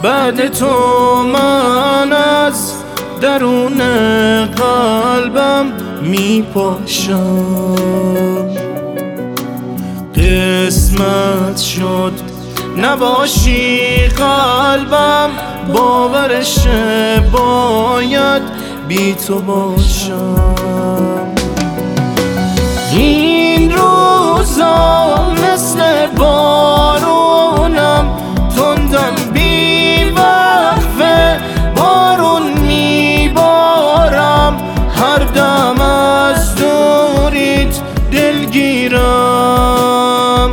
بعد تو من از درون قلبم می پاشم. قسمت شد نباشی قلبم، باورش باید بی تو باشم. این روزا مثل بارونم، تندم بی وقفه بارون میبارم. هر دم از دوریت دلگیرم.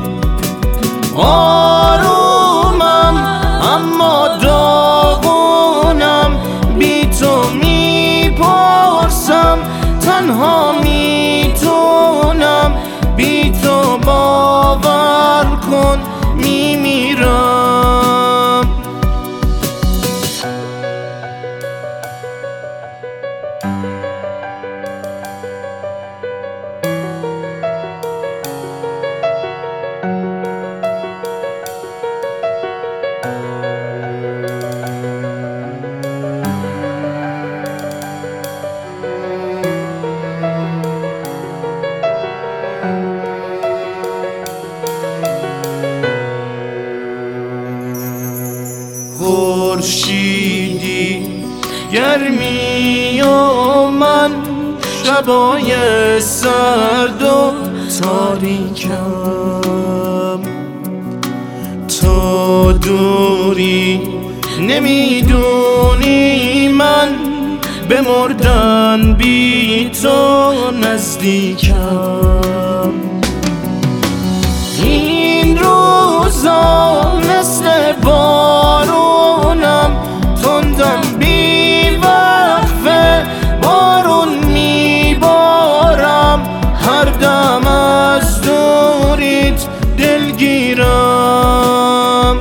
آرومم اما داغونم، بی تو میپرسم تنها میتونم. بی تو باور کن میمیرم. خورشیدی گرمی و من، شبای سرد و تاریکم. تو دوری نمیدونی من به مردن بی تو نزدیکم. این روزا مثل بارونم، تندم بی وقفه بارون میبارم. هر دم از دوریت دلگیرم.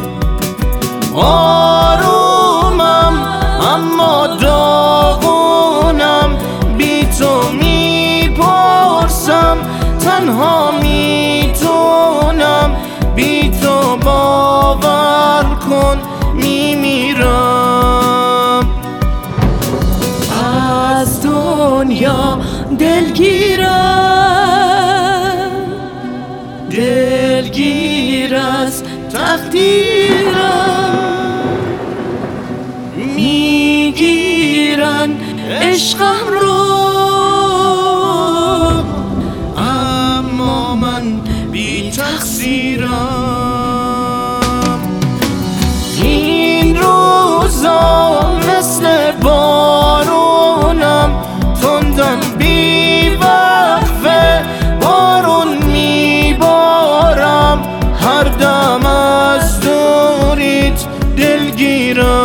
آرومم اما داغونم، بی تو میپرسم تنها میتونم. بی تو باور کن میمیرم. از دنیا دلگیرم، دلگیر از تقدیرم. میگیرن عشقم رو، اما من بی تقصیرم. این روزا مثل بارونم، تندم بی وقفه بارون میبارم. هر دم از دوریت دلگیرم.